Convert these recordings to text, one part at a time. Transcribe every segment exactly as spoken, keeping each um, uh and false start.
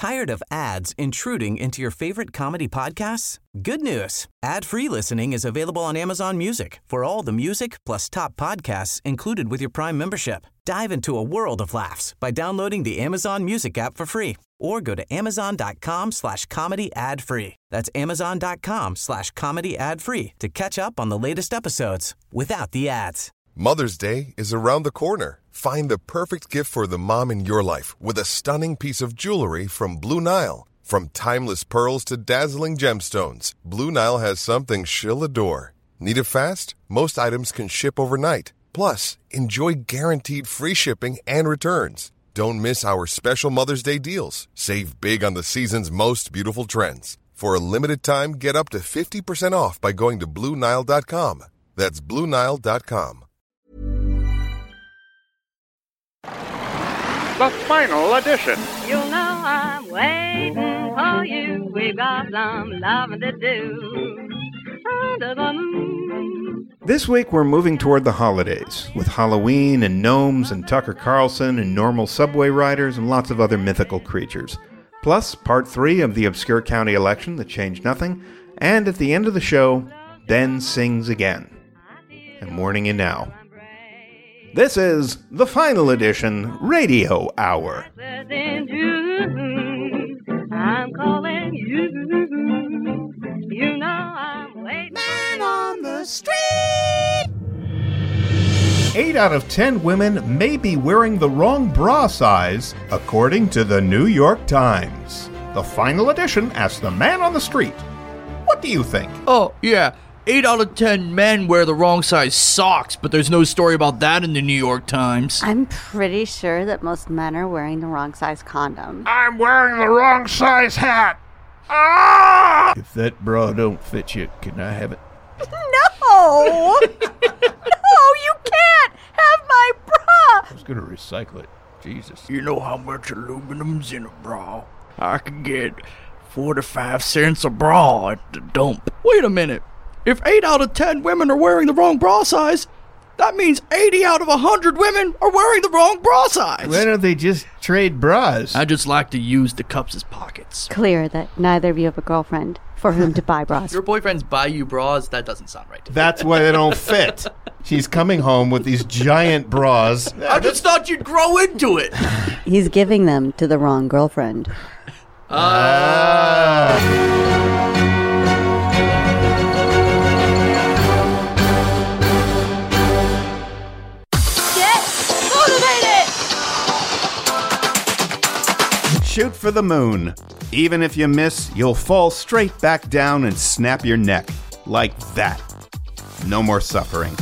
Tired of ads intruding into your favorite comedy podcasts? Good news. Ad-free listening is available on Amazon Music for all the music plus top podcasts included with your Prime membership. Dive into a world of laughs by downloading the Amazon Music app for free or go to amazon.com slash comedy ad free. That's amazon.com slash comedy ad free to catch up on the latest episodes without the ads. Mother's Day is around the corner. Find the perfect gift for the mom in your life with a stunning piece of jewelry from Blue Nile. From timeless pearls to dazzling gemstones, Blue Nile has something she'll adore. Need it fast? Most items can ship overnight. Plus, enjoy guaranteed free shipping and returns. Don't miss our special Mother's Day deals. Save big on the season's most beautiful trends. For a limited time, get up to fifty percent off by going to Blue Nile dot com. That's Blue Nile dot com. The final edition. You know I'm waiting for you. We've got some loving to do. Under the moon. This week we're moving toward the holidays, with Halloween and gnomes and Tucker Carlson and normal subway riders and lots of other mythical creatures. Plus, part three of the obscure county election that changed nothing, and at the end of the show, Ben sings again. I'm warning you now. This is the Final Edition Radio Hour. I'm calling you. You know I'm waiting. Man on the street. Eight out of ten women may be wearing the wrong bra size, according to the New York Times. The Final Edition asks the man on the street, what do you think? Oh, yeah. Eight out of ten men wear the wrong size socks, but there's no story about that in the New York Times. I'm pretty sure that most men are wearing the wrong size condom. I'm wearing the wrong size hat. Ah! If that bra don't fit you, can I have it? No! No, you can't have my bra! I was gonna recycle it. Jesus. You know how much aluminum's in a bra? I could get forty-five cents a bra at the dump. Wait a minute. If eight out of ten women are wearing the wrong bra size, that means eighty out of one hundred women are wearing the wrong bra size. Why don't they just trade bras? I just like to use the cups as pockets. Clear that neither of you have a girlfriend for whom to buy bras. Your boyfriends buy you bras? That doesn't sound right. That's why they don't fit. She's coming home with these giant bras. I just thought you'd grow into it. He's giving them to the wrong girlfriend. Ah. Uh. Shoot for the moon. Even if you miss, you'll fall straight back down and snap your neck. Like that. No more suffering.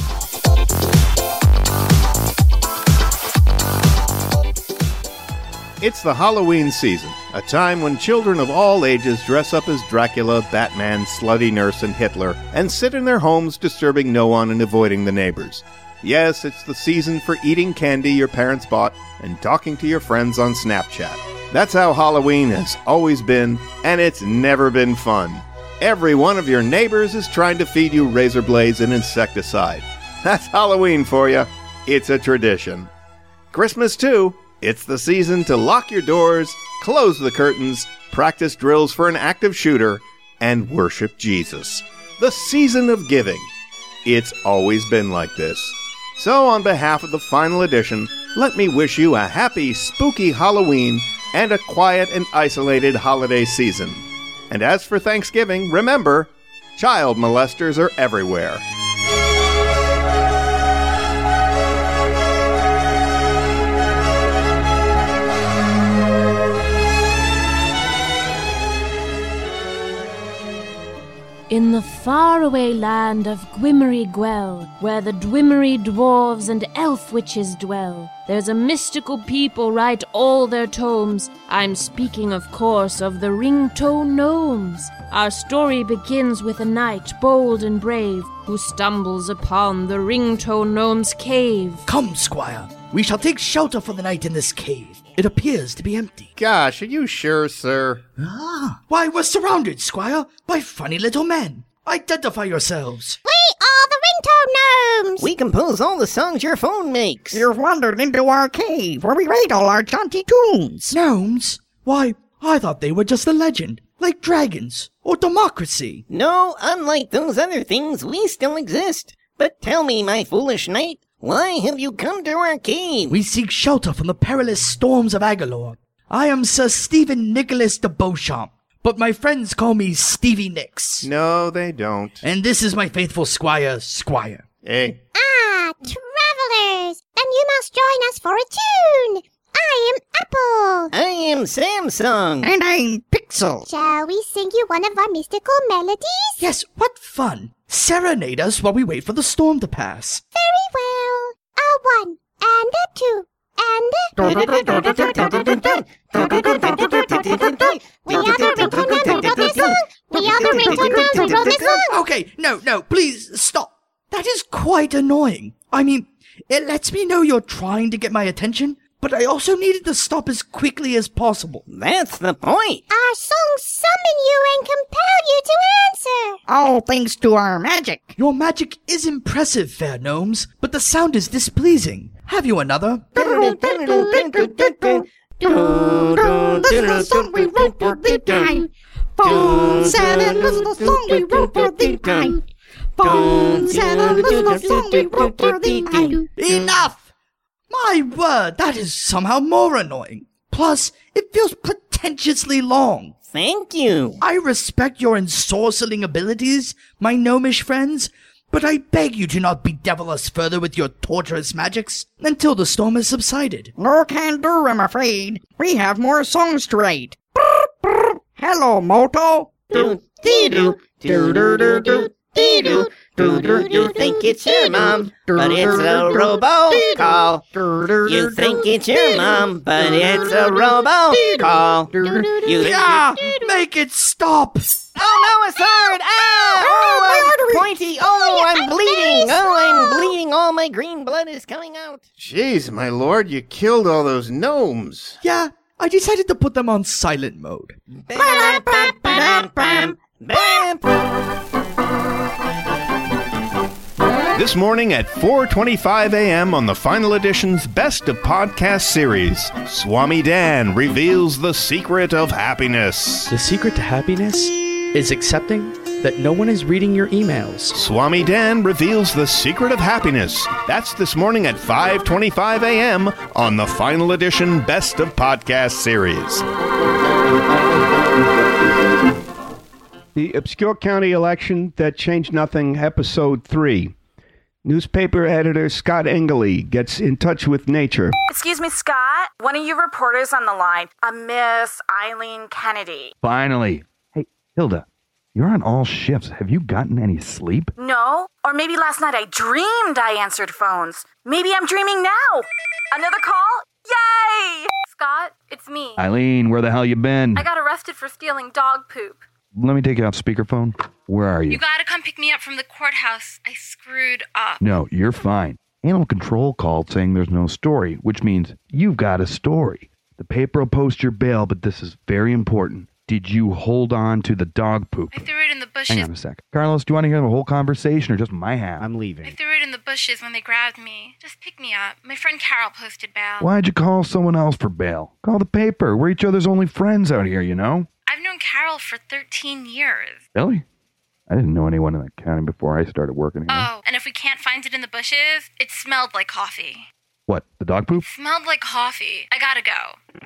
It's the Halloween season, a time when children of all ages dress up as Dracula, Batman, Slutty Nurse, and Hitler, and sit in their homes disturbing no one and avoiding the neighbors. Yes, it's the season for eating candy your parents bought and talking to your friends on Snapchat. That's how Halloween has always been, and it's never been fun. Every one of your neighbors is trying to feed you razor blades and insecticide. That's Halloween for you. It's a tradition. Christmas, too. It's the season to lock your doors, close the curtains, practice drills for an active shooter, and worship Jesus. The season of giving. It's always been like this. So on behalf of the Final Edition, let me wish you a happy, spooky Halloween and a quiet and isolated holiday season. And as for Thanksgiving, remember, child molesters are everywhere. In the faraway land of Gwimmery Gwell, where the Dwimmery dwarves and elf witches dwell, there's a mystical people write all their tomes. I'm speaking, of course, of the Ringtoe Gnomes. Our story begins with a knight bold and brave, who stumbles upon the Ringtoe Gnome's cave. Come, squire, we shall take shelter for the night in this cave. It appears to be empty. Gosh, are you sure, sir? Ah, why, we're surrounded, squire, by funny little men. Identify yourselves. We are the Ringtoe Gnomes. We compose all the songs your phone makes. You've wandered into our cave, where we write all our jaunty tunes. Gnomes? Why, I thought they were just a legend, like dragons or democracy. No, unlike those other things, we still exist. But tell me, my foolish knight, why have you come to our cave? We seek shelter from the perilous storms of Agalor. I am Sir Stephen Nicholas de Beauchamp, but my friends call me Stevie Nicks. No, they don't. And this is my faithful squire, Squire. Hey. Ah, travelers! Then you must join us for a tune! I am Apple! I am Samsung! And I'm Pixel! Shall we sing you one of our mystical melodies? Yes, what fun! Serenade us while we wait for the storm to pass. Very well. A one, and a two, and a... We are the ringtone man, we wrote this song! We are the ringtone man, we wrote this song! Okay, no, no, please, stop. That is quite annoying. I mean, it lets me know you're trying to get my attention, but I also needed to stop as quickly as possible. That's the point. Our songs summon you and compel you to answer. All thanks to our magic. Your magic is impressive, fair gnomes, but the sound is displeasing. Have you another? This is the song we wrote for the time. Phone seven, this is the song we wrote for the time. Phone seven, this is the song we wrote for the time. Enough! My word, that is somehow more annoying. Plus, it feels pretentiously long. Thank you. I respect your ensorceling abilities, my gnomish friends, but I beg you to not bedevil us further with your torturous magics until the storm has subsided. No can do, I'm afraid. We have more songs to write. Brr, brr. Hello, Moto. Do, dee, do, do, do, do, do, dee, do. You think it's your mom, but it's a robo-call. You think it's your mom, but it's a robo-call. You yeah, make it stop. Oh, no, a sword. Ah, oh, I'm pointy. Oh, I'm bleeding. Oh, I'm bleeding. All my green blood is coming out. Jeez, my lord, you killed all those gnomes. Yeah, I decided to put them on silent mode. This morning at four twenty-five a.m. on the final edition's Best of Podcast series, Swami Dan reveals the secret of happiness. The secret to happiness is accepting that no one is reading your emails. Swami Dan reveals the secret of happiness. That's this morning at five twenty-five a.m. on the final edition Best of Podcast series. The Obscure County Election That Changed Nothing, Episode three. Newspaper editor Scott Engeley gets in touch with nature. Excuse me, Scott. One of your reporters on the line, a Miss Eileen Kennedy. Finally. Hey, Hilda, you're on all shifts. Have you gotten any sleep? No. Or maybe last night I dreamed I answered phones. Maybe I'm dreaming now. Another call? Yay! Scott, it's me. Eileen, where the hell you been? I got arrested for stealing dog poop. Let me take you off speakerphone. Where are you? You gotta come pick me up from the courthouse. I screwed up. No, you're fine. Animal control called saying there's no story, which means you've got a story. The paper will post your bail, but this is very important. Did you hold on to the dog poop? I threw it in the bushes. Hang on a sec. Carlos, do you want to hear the whole conversation or just my half? I'm leaving. I threw it in the bushes when they grabbed me. Just pick me up. My friend Carol posted bail. Why'd you call someone else for bail? Call the paper. We're each other's only friends out here, you know? I've known Carol for thirteen years. Really? I didn't know anyone in that county before I started working here. Oh, and if we can't find it in the bushes, it smelled like coffee. What, the dog poop? Smelled like coffee. I gotta go.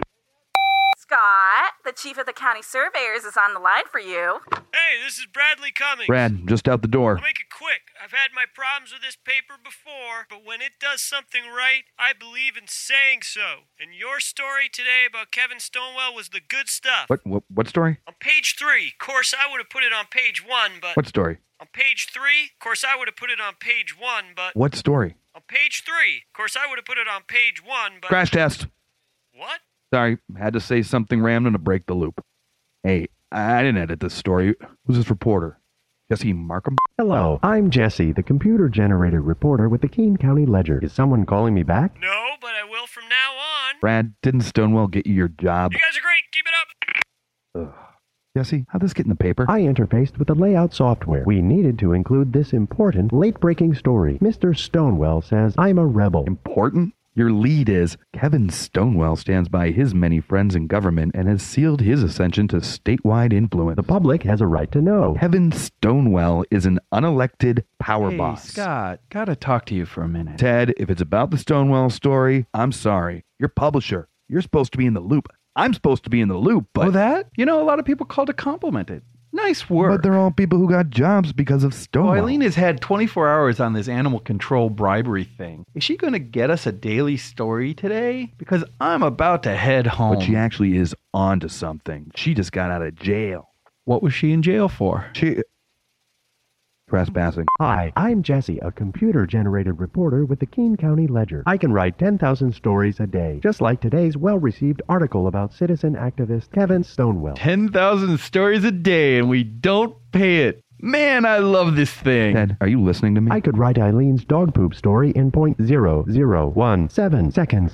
Scott, the chief of the county surveyors is on the line for you. Hey, this is Bradley Cummings. Brad, just out the door. I'll make it quick. I've had my problems with this paper before, but when it does something right, I believe in saying so. And your story today about Kevin Stonewell was the good stuff. What, what, what story? On page three. Of course, I would have put it on page one, but... What story? On page three. Of course, I would have put it on page one, but... What story? On page three. Of course, I would have put it on page one, but... Crash test. What? Sorry, had to say something random to break the loop. Hey, I didn't edit this story. Who's this reporter? Jesse Markham? Hello, I'm Jesse, the computer-generated reporter with the Keene County Ledger. Is someone calling me back? No, but I will from now on. Brad, didn't Stonewell get you your job? You guys are great. Keep it up. Ugh. Jesse, how'd this get in the paper? I interfaced with the layout software. We needed to include this important, late-breaking story. Mister Stonewell says I'm a rebel. Important? Your lead is Kevin Stonewell stands by his many friends in government and has sealed his ascension to statewide influence. The public has a right to know. Kevin Stonewell is an unelected power hey, boss. Scott, gotta talk to you for a minute. Ted, if it's about the Stonewell story, I'm sorry. You're publisher. You're supposed to be in the loop. I'm supposed to be in the loop, but... Oh, that? You know, a lot of people called to compliment it. Nice work. But they're all people who got jobs because of Stonewall. Oh, Eileen has had twenty-four hours on this animal control bribery thing. Is she going to get us a daily story today? Because I'm about to head home. But she actually is onto something. She just got out of jail. What was she in jail for? She... Trespassing. Hi, I'm Jesse, a computer-generated reporter with the Keene County Ledger. I can write ten thousand stories a day, just like today's well-received article about citizen activist Kevin Stonewell. ten thousand stories a day and we don't pay it. Man, I love this thing. Ted, are you listening to me? I could write Eileen's dog poop story in point zero zero one seven seconds.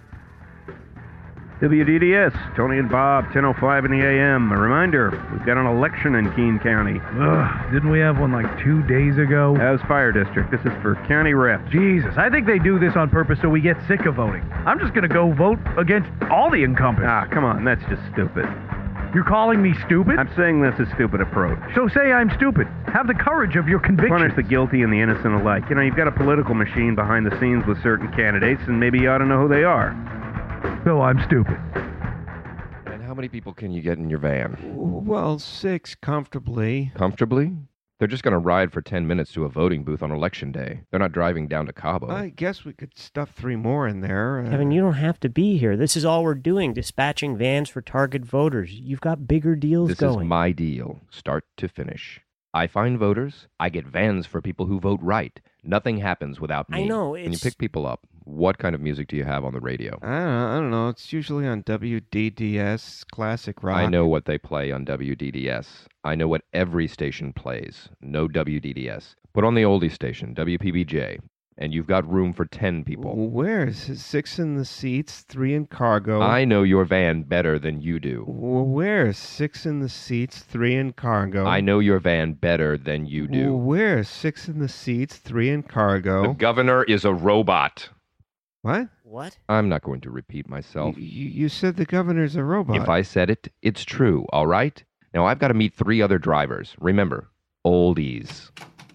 W D D S, Tony and Bob, ten oh five in the A M. A reminder, we've got an election in Keene County. Ugh, didn't we have one like two days ago? As Fire District. This is for county rep. Jesus, I think they do this on purpose so we get sick of voting. I'm just going to go vote against all the incumbents. Ah, come on, that's just stupid. You're calling me stupid? I'm saying that's a stupid approach. So say I'm stupid. Have the courage of your convictions. Punish the guilty and the innocent alike. You know, you've got a political machine behind the scenes with certain candidates, and maybe you ought to know who they are. So I'm stupid. How many people can you get in your van? Well, six comfortably. Comfortably? They're just going to ride for ten minutes to a voting booth on election day. They're not driving down to Cabo. I guess we could stuff three more in there. Uh... Kevin, you don't have to be here. This is all we're doing, dispatching vans for target voters. You've got bigger deals this going. This is my deal, start to finish. I find voters. I get vans for people who vote right. Nothing happens without me. I know, it's... When you pick people up, what kind of music do you have on the radio? I don't know. I don't know. It's usually on W D D S, classic rock. I know what they play on W D D S. I know what every station plays. No W D D S. Put on the oldie station, W P B J, and you've got room for ten people. Where's six in the seats, three in cargo? I know your van better than you do. Where's six in the seats, three in cargo? I know your van better than you do. Where's six in the seats, three in cargo? The governor is a robot. What? What? I'm not going to repeat myself. You, you said the governor's a robot. If I said it, it's true, all right? Now I've got to meet three other drivers. Remember, oldies.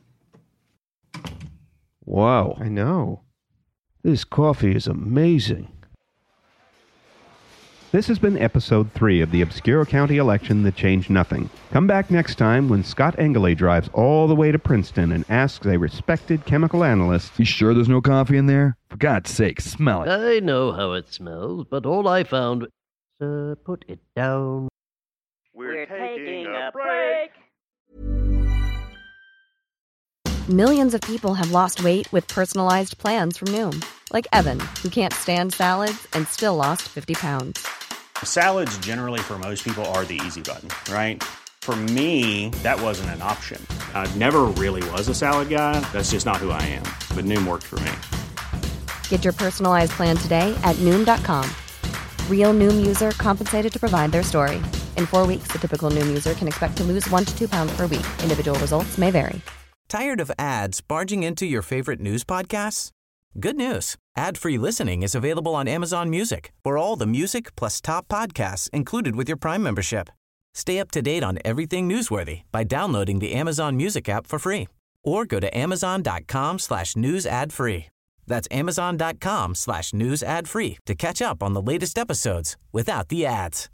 Wow. I know. This coffee is amazing. This has been episode three of the Obscure County election that changed nothing. Come back next time when Scott Engele drives all the way to Princeton and asks a respected chemical analyst, "You sure there's no coffee in there? For God's sake, smell it." I know how it smells, but all I found... Uh, put it down. We're taking a break. Millions of people have lost weight with personalized plans from Noom. Like Evan, who can't stand salads and still lost fifty pounds. Salads generally for most people are the easy button, right? For me, that wasn't an option. I never really was a salad guy. That's just not who I am. But Noom worked for me. Get your personalized plan today at Noom dot com. Real Noom user compensated to provide their story. In four weeks, the typical Noom user can expect to lose one to two pounds per week. Individual results may vary. Tired of ads barging into your favorite news podcasts? Good news. Ad-free listening is available on Amazon Music for all the music plus top podcasts included with your Prime membership. Stay up to date on everything newsworthy by downloading the Amazon Music app for free or go to amazon.com slash news ad free. That's amazon.com slash news ad free to catch up on the latest episodes without the ads.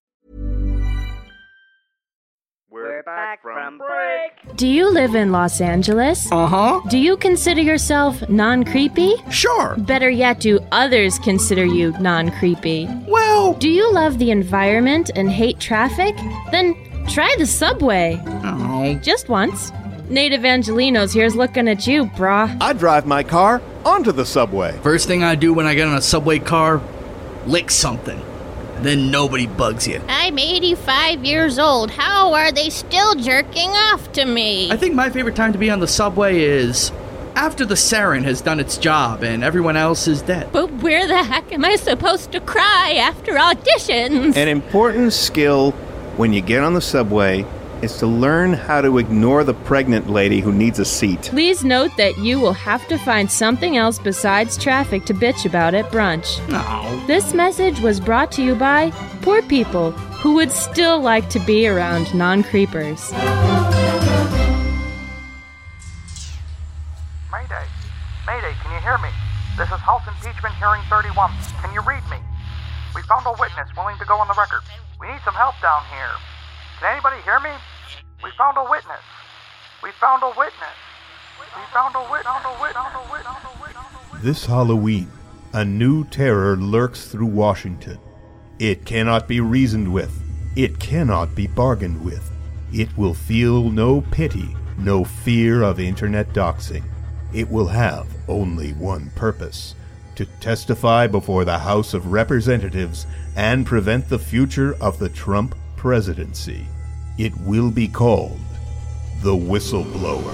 We're back from break. Do you live in Los Angeles? Uh-huh. Do you consider yourself non-creepy? Sure. Better yet, do others consider you non-creepy? Well... Do you love the environment and hate traffic? Then try the subway. Oh. Just once. Nate Evangelinos here's looking at you, brah. I drive my car onto the subway. First thing I do when I get on a subway car, lick something. Then nobody bugs you. I'm eighty-five years old. How are they still jerking off to me? I think my favorite time to be on the subway is after the sarin has done its job and everyone else is dead. But where the heck am I supposed to cry after auditions? An important skill when you get on the subway is to learn how to ignore the pregnant lady who needs a seat. Please note that you will have to find something else besides traffic to bitch about at brunch. No. This message was brought to you by poor people who would still like to be around non-creepers. Mayday. Mayday, can you hear me? This is House Impeachment Hearing thirty-one. Can you read me? We found a witness willing to go on the record. We need some help down here. Can anybody hear me? We found a witness. We found a witness. We found a witness. Found a witness. Found a witness. Found a witness. This Halloween, a new terror lurks through Washington. It cannot be reasoned with. It cannot be bargained with. It will feel no pity, no fear of internet doxing. It will have only one purpose: to testify before the House of Representatives and prevent the future of the Trump presidency. It will be called the Whistleblower.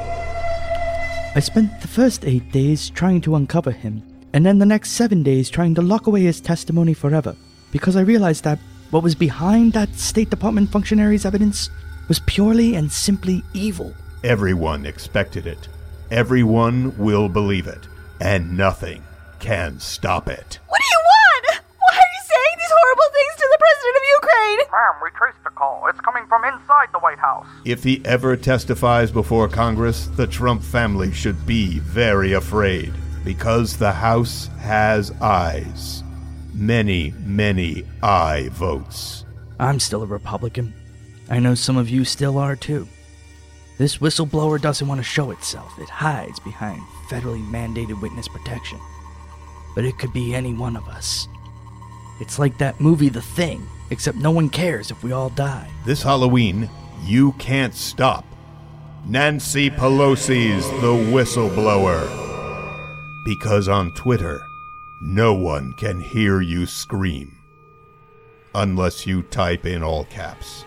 I spent the first eight days trying to uncover him, and then the next seven days trying to lock away his testimony forever, because I realized that what was behind that State Department functionary's evidence was purely and simply evil. Everyone expected it. Everyone will believe it, and nothing can stop it. What do you want? Why are you saying these horrible things to the president of Ukraine? Ma'am, we traced the call. It's coming from inside the White House. If he ever testifies before Congress, the Trump family should be very afraid, because the House has eyes. Many, many aye votes. I'm still a Republican. I know some of you still are too. This whistleblower doesn't want to show itself. It hides behind federally mandated witness protection. But it could be any one of us. It's like that movie The Thing, except no one cares if we all die. This Halloween, you can't stop Nancy Pelosi's The Whistleblower. Because on Twitter, no one can hear you scream. Unless you type in all caps.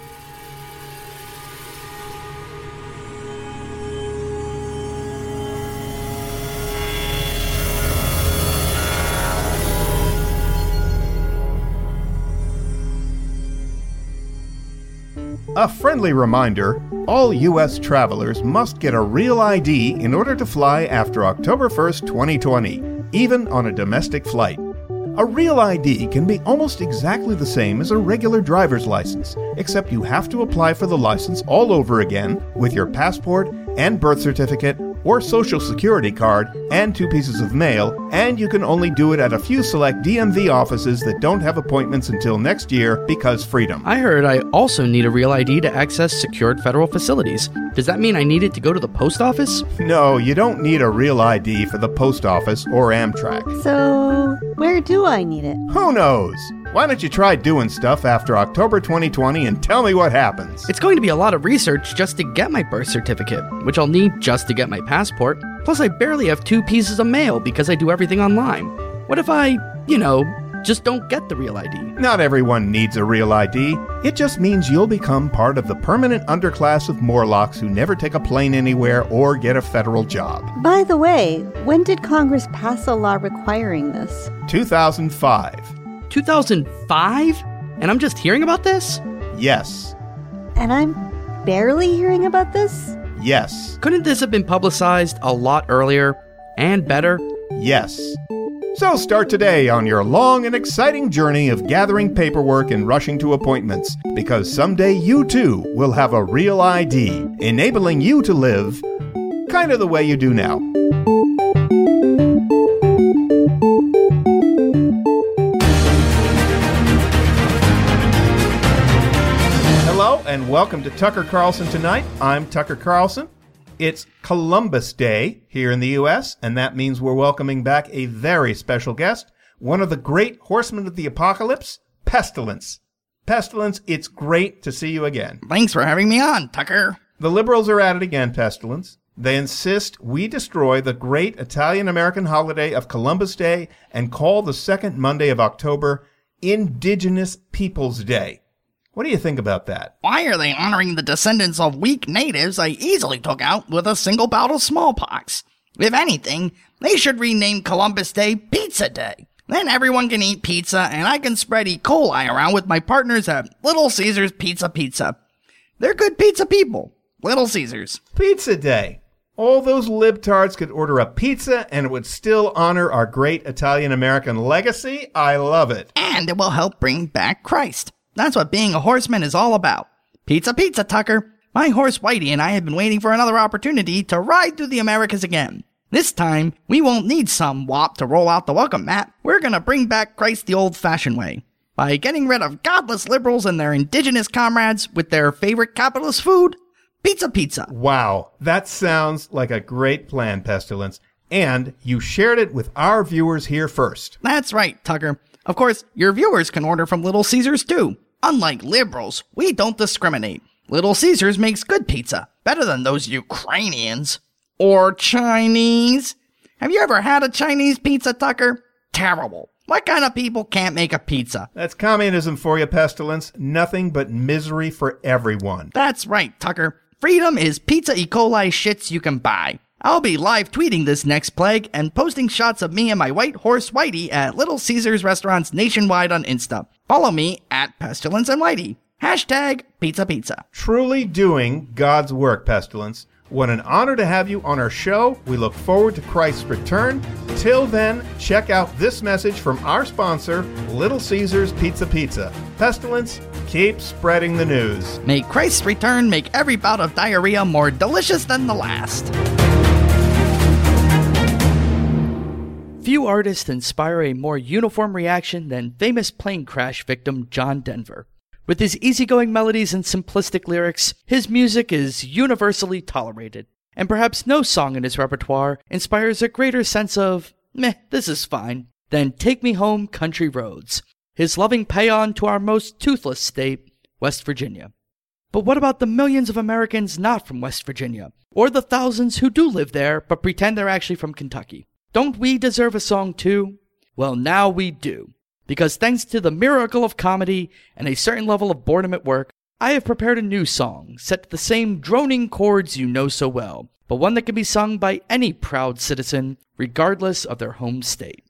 A friendly reminder, all U S travelers must get a real I D in order to fly after October first, twenty twenty, even on a domestic flight. A real I D can be almost exactly the same as a regular driver's license, except you have to apply for the license all over again with your passport and birth certificate or social security card and two pieces of mail, and you can only do it at a few select D M V offices that don't have appointments until next year because freedom. I heard I also need a real I D to access secured federal facilities. Does that mean I need it to go to the post office? No, you don't need a real I D for the post office or Amtrak. So, where do I need it? Who knows? Why don't you try doing stuff after October twenty twenty and tell me what happens? It's going to be a lot of research just to get my birth certificate, which I'll need just to get my passport. Plus, I barely have two pieces of mail because I do everything online. What if I, you know, just don't get the real I D? Not everyone needs a real I D. It just means you'll become part of the permanent underclass of Morlocks who never take a plane anywhere or get a federal job. By the way, when did Congress pass a law requiring this? two thousand five. two thousand five? And I'm just hearing about this? Yes. And I'm barely hearing about this? Yes. Couldn't this have been publicized a lot earlier and better? Yes. So start today on your long and exciting journey of gathering paperwork and rushing to appointments, because someday you too will have a real I D, enabling you to live kind of the way you do now. Hello and welcome to Tucker Carlson Tonight. I'm Tucker Carlson. It's Columbus Day here in the U S, and that means we're welcoming back a very special guest, one of the great horsemen of the apocalypse, Pestilence. Pestilence, it's great to see you again. Thanks for having me on, Tucker. The liberals are at it again, Pestilence. They insist we destroy the great Italian-American holiday of Columbus Day and call the second Monday of October Indigenous Peoples Day. What do you think about that? Why are they honoring the descendants of weak natives I easily took out with a single bout of smallpox? If anything, they should rename Columbus Day Pizza Day. Then everyone can eat pizza and I can spread E. coli around with my partners at Little Caesars Pizza Pizza. They're good pizza people. Little Caesars. Pizza Day. All those libtards could order a pizza and it would still honor our great Italian-American legacy. I love it. And it will help bring back Christ. That's what being a horseman is all about. Pizza, pizza, Tucker. My horse Whitey and I have been waiting for another opportunity to ride through the Americas again. This time, we won't need some wop to roll out the welcome mat. We're gonna bring back Christ the old-fashioned way. By getting rid of godless liberals and their indigenous comrades with their favorite capitalist food, pizza pizza. Wow, that sounds like a great plan, Pestilence. And you shared it with our viewers here first. That's right, Tucker. Of course, your viewers can order from Little Caesars too. Unlike liberals, we don't discriminate. Little Caesars makes good pizza, better than those Ukrainians. Or Chinese. Have you ever had a Chinese pizza, Tucker? Terrible. What kind of people can't make a pizza? That's communism for you, Pestilence. Nothing but misery for everyone. That's right, Tucker. Freedom is pizza E. coli shits you can buy. I'll be live tweeting this next plague and posting shots of me and my white horse Whitey at Little Caesars restaurants nationwide on Insta. Follow me at Pestilence and Whitey. Hashtag pizza pizza. Truly doing God's work, Pestilence. What an honor to have you on our show. We look forward to Christ's return. Till then, check out this message from our sponsor, Little Caesars Pizza Pizza. Pestilence, keep spreading the news. May Christ's return make every bout of diarrhea more delicious than the last. Few artists inspire a more uniform reaction than famous plane crash victim John Denver. With his easygoing melodies and simplistic lyrics, his music is universally tolerated, and perhaps no song in his repertoire inspires a greater sense of, meh, this is fine, than Take Me Home, Country Roads, his loving paean to our most toothless state, West Virginia. But what about the millions of Americans not from West Virginia, or the thousands who do live there but pretend they're actually from Kentucky? Don't we deserve a song too? Well, now we do. Because thanks to the miracle of comedy and a certain level of boredom at work, I have prepared a new song set to the same droning chords you know so well, but one that can be sung by any proud citizen, regardless of their home state.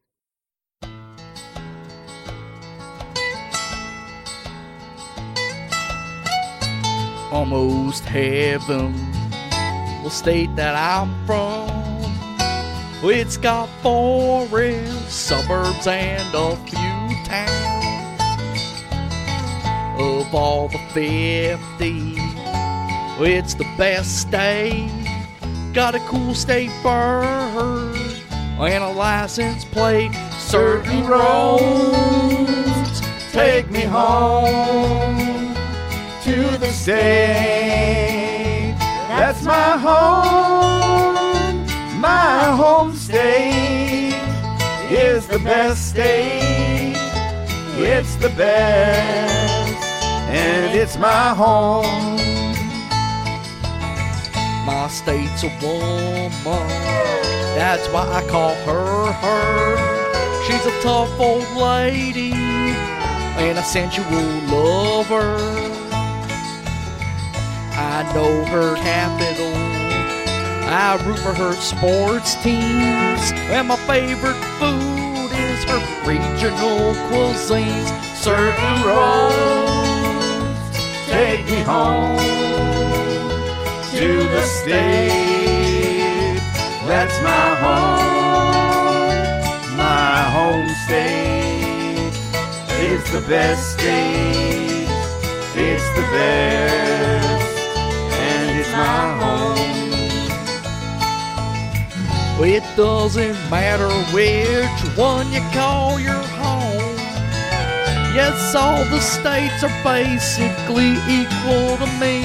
Almost heaven, the state that I'm from. It's got forests, suburbs, and a few towns. Of all the fifty, it's the best state. Got a cool state bird and a license plate. Certain roads take me home To the state that's my home. My home state is the best state. It's the best, and it's my home. My state's a woman, that's why I call her her. She's a tough old lady and a sensual lover. I know her capital, I root for her sports teams, and my favorite food is her regional cuisines. Certain roads take me home to the state that's my home. My home state is the best state. It's the best, and it's my home. It doesn't matter which one you call your home. Yes, all the states are basically equal to me.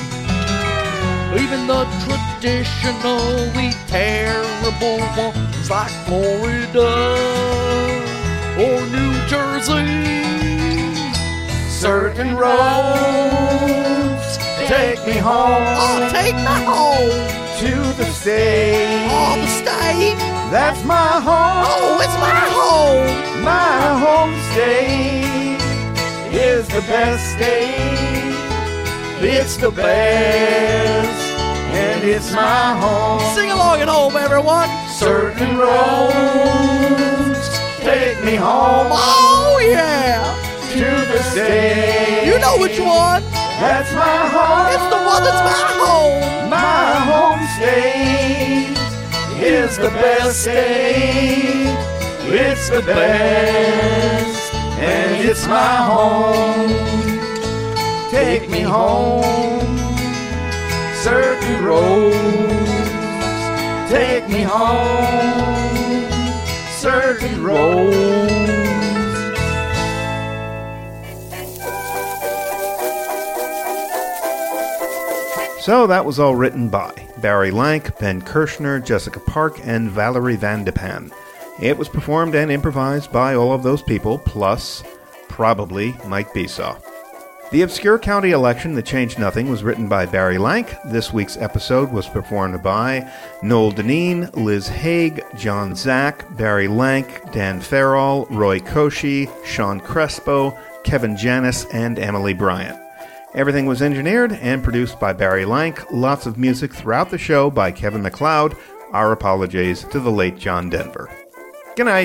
Even the traditionally terrible ones like Florida or New Jersey. Certain roads take me home. Oh, take me home. To the state. Oh, the state. That's my home. Oh, it's my home. My home state is the best state. It's the best, and it's my home. Sing along at home, everyone. Certain roads take me home. Oh, yeah. To the state. You know which one. That's my home. It's the one that's my home. My home state is the best state. It's the best, and it's my home. Take me home, certain roads. Take me home, certain roads. So that was all written by Barry Lank, Ben Kirshner, Jessica Park, and Valerie Van de Pan. It was performed and improvised by all of those people, plus probably Mike Besaw. The Obscure County Election That Changed Nothing was written by Barry Lank. This week's episode was performed by Noel Deneen, Liz Haig, John Zack, Barry Lank, Dan Farrell, Roy Koshy, Sean Crespo, Kevin Janis, and Emily Bryant. Everything was engineered and produced by Barry Lank. Lots of music throughout the show by Kevin MacLeod. Our apologies to the late John Denver. Good night.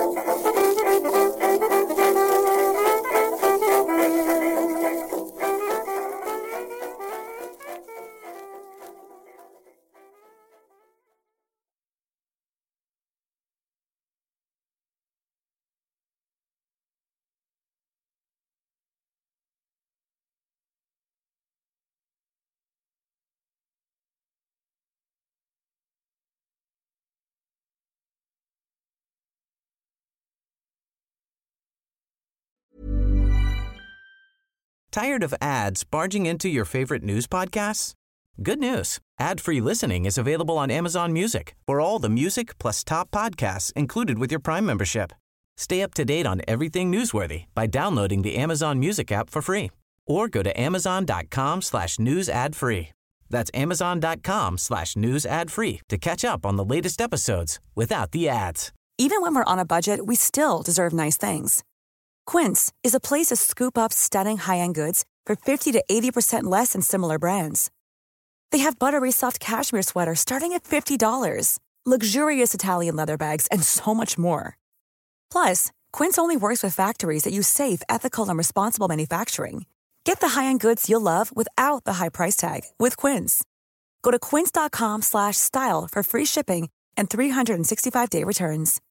Tired of ads barging into your favorite news podcasts? Good news. Ad-free listening is available on Amazon Music for all the music plus top podcasts included with your Prime membership. Stay up to date on everything newsworthy by downloading the Amazon Music app for free or go to amazon.com slash news ad free. That's amazon.com slash news ad free to catch up on the latest episodes without the ads. Even when we're on a budget, we still deserve nice things. Quince is a place to scoop up stunning high-end goods for fifty to eighty percent less than similar brands. They have buttery soft cashmere sweaters starting at fifty dollars, luxurious Italian leather bags, and so much more. Plus, Quince only works with factories that use safe, ethical, and responsible manufacturing. Get the high-end goods you'll love without the high price tag with Quince. Go to quince.com slash style for free shipping and three sixty-five day returns.